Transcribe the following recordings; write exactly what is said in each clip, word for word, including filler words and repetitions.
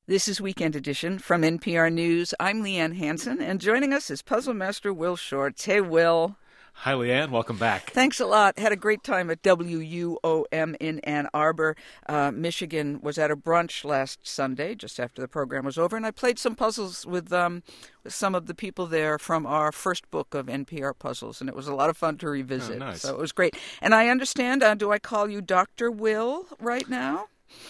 This is Weekend Edition from N P R News. I'm Leanne Hansen, and joining us is Puzzle Master Will Shortz. Hey, Will. Hi, Leanne. Welcome back. Thanks a lot. Had a great time at W U O M in Ann Arbor, uh, Michigan. Was at a brunch last Sunday, just after the program was over, and I played some puzzles with, um, with some of the people there from our first book of N P R puzzles, and it was a lot of fun to revisit. Oh, nice. So it was great. And I understand, uh, do I call you Doctor Will right now?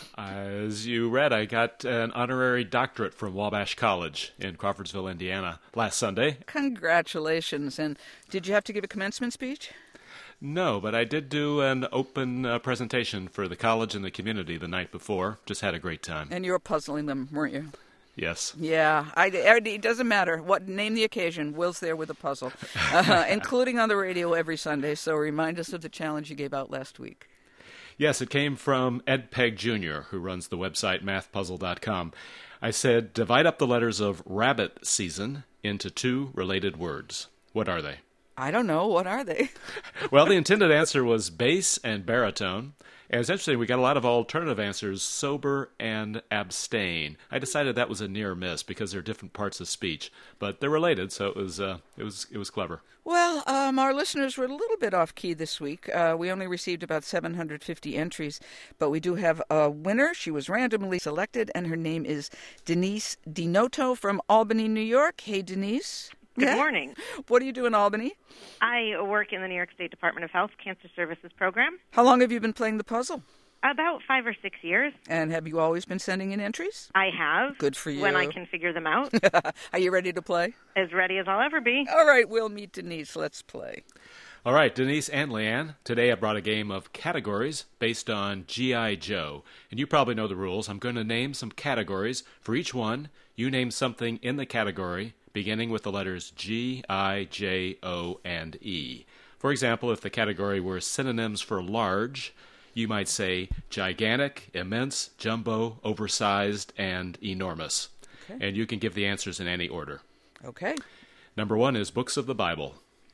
As you read, I got an honorary doctorate from Wabash College in Crawfordsville, Indiana, last Sunday. Congratulations. And did you have to give a commencement speech? No, but I did do an open uh, presentation for the college and the community the night before. Just had a great time. And you were puzzling them, weren't you? Yes. Yeah, I, it doesn't matter. What name the occasion. Will's there with a puzzle, uh, including on the radio every Sunday. So remind us of the challenge you gave out last week. Yes, it came from Ed Pegg Junior, who runs the website math puzzle dot com. I said, divide up the letters of rabbit season into two related words. What are they? I don't know. What are they? Well, the intended answer was bass and baritone. And it's interesting, we got a lot of alternative answers, sober and abstain. I decided that was a near miss because they're different parts of speech, but they're related, so it was uh, it was it was clever. Well, um, our listeners were a little bit off key this week. Uh, we only received about seven hundred fifty entries, but we do have a winner. She was randomly selected, and her name is Denise DiNoto from Albany, New York. Hey, Denise. Good Yeah. morning. What do you do in Albany? I work in the New York State Department of Health Cancer Services Program. How long have you been playing the puzzle? About five or six years. And have you always been sending in entries? I have. Good for you. When I can figure them out. Are you ready to play? As ready as I'll ever be. All right, we'll meet Denise. Let's play. All right, Denise and Leanne, today I brought a game of categories based on G I. Joe. And you probably know the rules. I'm going to name some categories. For each one, you name something in the category beginning with the letters G, I, J, O, and E. For example, if the category were synonyms for large, you might say gigantic, immense, jumbo, oversized, and enormous. Okay. And you can give the answers in any order. Okay. Number one is books of the Bible.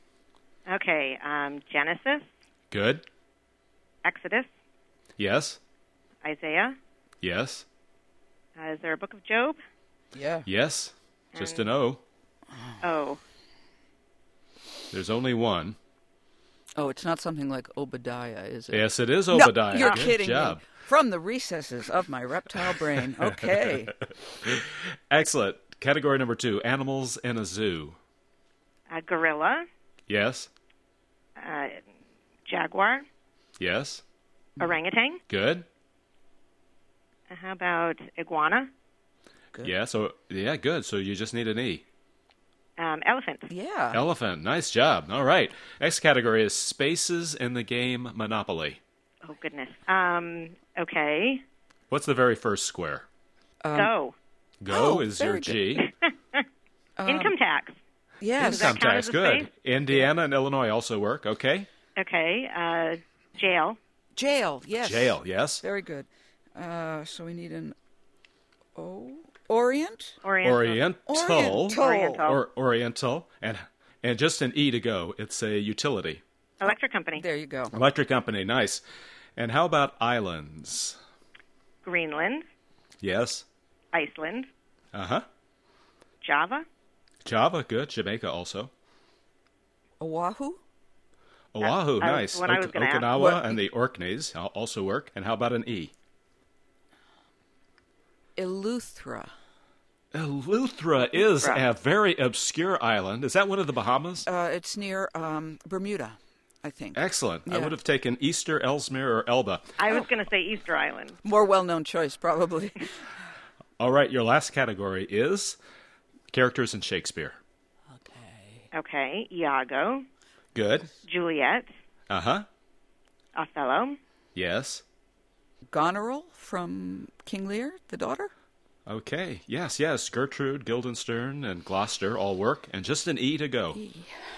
Okay. Um, Genesis, Good. Exodus, Yes. Isaiah. Yes. Uh, is there a book of Job? Yeah. Yes. Just an And- O. Oh. There's only one. Oh, it's not something like Obadiah, is it? Yes, it is No, Obadiah. you're Good kidding job. me. From the recesses of my reptile brain. Okay. Excellent. Category number two, animals in a zoo. A gorilla, Yes. uh, jaguar, Yes. orangutan. Good. Uh, how about iguana? Good. Yeah, so, yeah, good. So you just need an E. Um, elephant. Yeah. Elephant. Nice job. All right. Next category is spaces in the game Monopoly. Oh, goodness. Um, okay. What's the very first square? Go. Go oh, is your very G. Income tax. Yes. that Income count tax. as a Good. space? Indiana and Illinois also work. Okay. Okay. Uh, jail. Jail. Yes. Jail. Yes. Very good. Uh, so we need an O. Orient? Oriental. Oriental. Oriental. Oriental. Or Oriental. And and just an E to go. It's a utility. Electric company. There you go. Electric company. Nice. And how about islands? Greenland. Yes. Iceland. Uh-huh. Java. Java. Good. Jamaica also. Oahu? Oahu. I- Nice. what I was gonna ask. Okinawa What- and the Orkneys al- also work. And how about an E? Eleuthera. Eleuthera is Eleuthera. a very obscure island. Is that one of the Bahamas? Uh, it's near um, Bermuda, I think. Excellent. I yeah. would have taken Easter, Ellesmere, or Elba. I was going to say Easter Island. More well-known choice, probably. All right, your last category is characters in Shakespeare. Okay. Okay. Iago. Good. Juliet. Uh-huh. Othello. Yes. Goneril from King Lear, the daughter? Okay. Yes, yes. Gertrude, Guildenstern, and Gloucester all work, and just an E to go. E.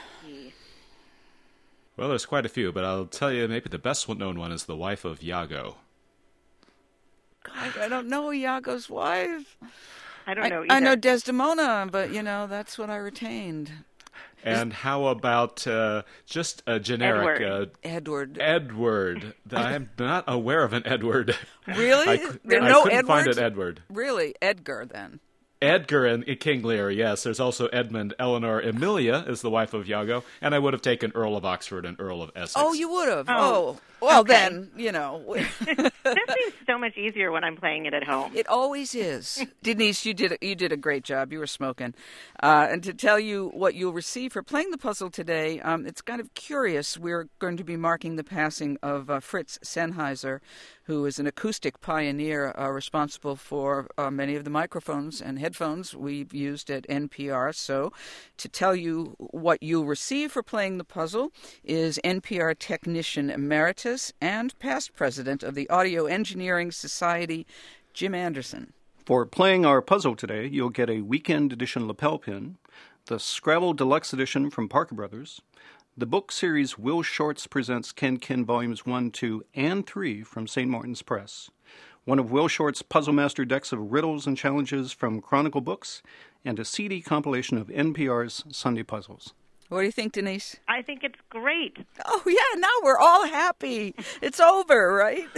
Well, there's quite a few, but I'll tell you maybe the best known one is the wife of Iago. God, I don't know Iago's wife. I don't I, know either. I know Desdemona, but, you know, that's what I retained. And how about uh, just a generic Edward. Uh, Edward. Edward. I'm not aware of an Edward. Really? I, cou- There are I no couldn't find Edwards? an Edward. Really? Edgar, then. Edgar and King Lear, yes. There's also Edmund. Eleanor Emilia is the wife of Iago. And I would have taken Earl of Oxford and Earl of Essex. Oh, you would have. Oh, Oh. Well, okay. then, you know. This seems so much easier when I'm playing it at home. It always is. Denise, you did you did a great job. You were smoking. Uh, and to tell you what you'll receive for playing the puzzle today, um, it's kind of curious. We're going to be marking the passing of uh, Fritz Sennheiser, who is an acoustic pioneer uh, responsible for uh, many of the microphones and headphones we've used at N P R. So to tell you what you'll receive for playing the puzzle is N P R Technician Emeritus and past president of the Audio Engineering Society, Jim Anderson. For playing our puzzle today, you'll get a weekend edition lapel pin, the Scrabble Deluxe Edition from Parker Brothers, the book series Will Shortz Presents Ken Ken Volumes one, two, and three from Saint Martin's Press, one of Will Shortz's Puzzle Master decks of riddles and challenges from Chronicle Books, and a C D compilation of N P R's Sunday Puzzles. What do you think, Denise? I think it's great. Oh, yeah, now we're all happy. It's over, right?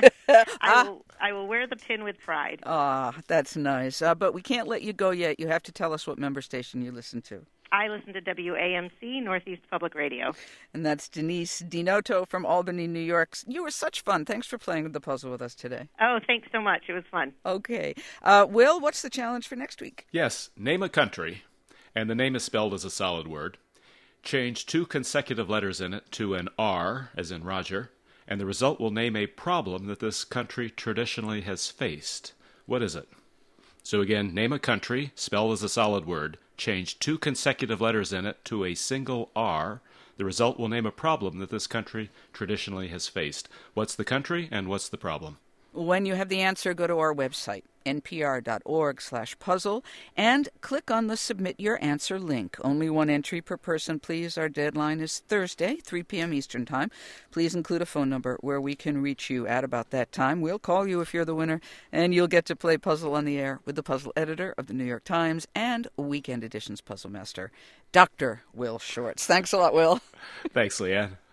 I will, I will wear the pin with pride. Ah, that's nice. Uh, but we can't let you go yet. You have to tell us what member station you listen to. I listen to W A M C, Northeast Public Radio. And that's Denise DiNoto from Albany, New York. You were such fun. Thanks for playing the puzzle with us today. Oh, thanks so much. It was fun. Okay. Uh, Will, what's the challenge for next week? Yes, name a country, and the name is spelled as a solid word. Change two consecutive letters in it to an R, as in Roger, and the result will name a problem that this country traditionally has faced. What is it? So again, name a country, spelled as a solid word. Change two consecutive letters in it to a single R. The result will name a problem that this country traditionally has faced. What's the country and what's the problem? When you have the answer, go to our website, npr.org slash puzzle, and click on the Submit Your Answer link. Only one entry per person, please. Our deadline is Thursday, three p.m. Eastern Time. Please include a phone number where we can reach you at about that time. We'll call you if you're the winner, and you'll get to play Puzzle on the Air with the puzzle editor of the New York Times and Weekend Edition's Puzzle Master, Doctor Will Shortz. Thanks a lot, Will. Thanks, Leanne.